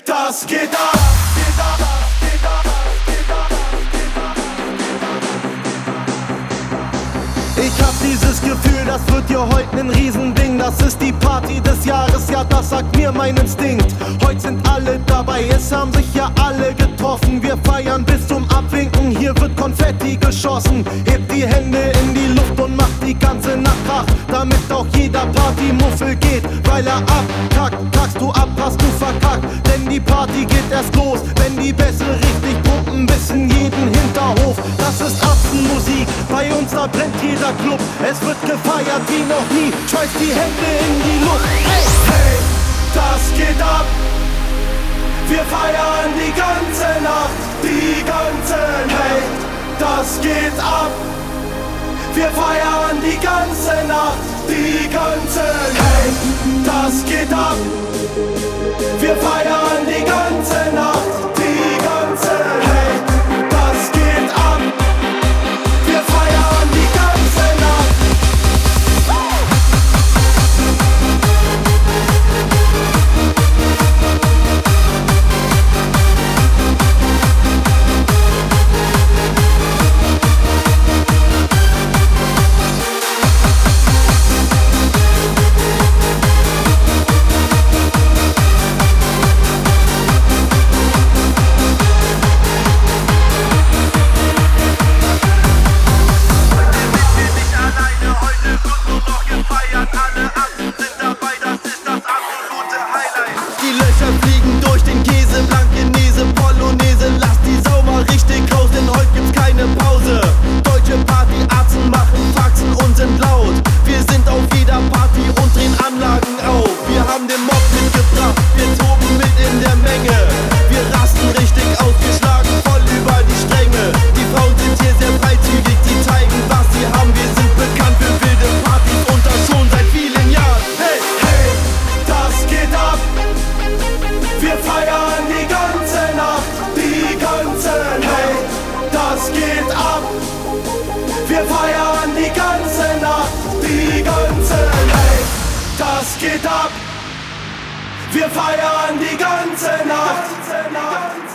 das geht ab. Ich hab dieses Gefühl, das wird hier heute nen Riesending. Das ist die Party des Jahres, ja das sagt mir mein Instinkt. Heute sind alle dabei, es haben sich ja alle getroffen. Wir feiern bis zum Abwinken, hier wird Konfetti geschossen. Hebt die Hände in die Luft und macht die ganze Nacht Krach, damit auch jeder Partymuffel geht, weil er abkackt. Kackst du ab, hast du verkackt, denn die Party geht erst los, wenn die Bässe richtig pumpen bis in jeden Hinterhof. Das ist Apfelmusik, bei uns da brennt jeder Club. Es wird gefeiert wie noch nie, schmeiß die Hände in die Luft. Hey, hey, das geht ab. Wir feiern die ganze Nacht, die ganze Nacht. Hey, das geht ab. Wir feiern die ganze Nacht, die ganze Nacht. Hey, das geht ab. Wir feiern die ganze Nacht, die ganze Nacht. Hey, das geht ab. Wir feiern die ganze Nacht. Die Löcher fliegen durch den Käse, Blankenese, Polonaise. Lass die Sau mal richtig raus, denn heute gibt's keine Pause. Deutsche Partyatzen machen Faxen und sind laut. Wir sind auf jeder Party und drehen Anlagen auf. Wir haben den Mob mitgebracht, wir toben mit in der Menge. Wir rasten richtig aus, wir schlagen voll über die Stränge. Die Frauen sind hier sehr freizügig, die zeigen, was sie haben. Wir sind bekannt für wilde Partys und das schon seit vielen Jahren. Hey, hey, das geht ab. Wir feiern die ganze Nacht, die ganze Nacht. Hey, das geht ab. Wir feiern die ganze Nacht, die ganze Nacht. Hey, das geht ab. Wir feiern die ganze Nacht.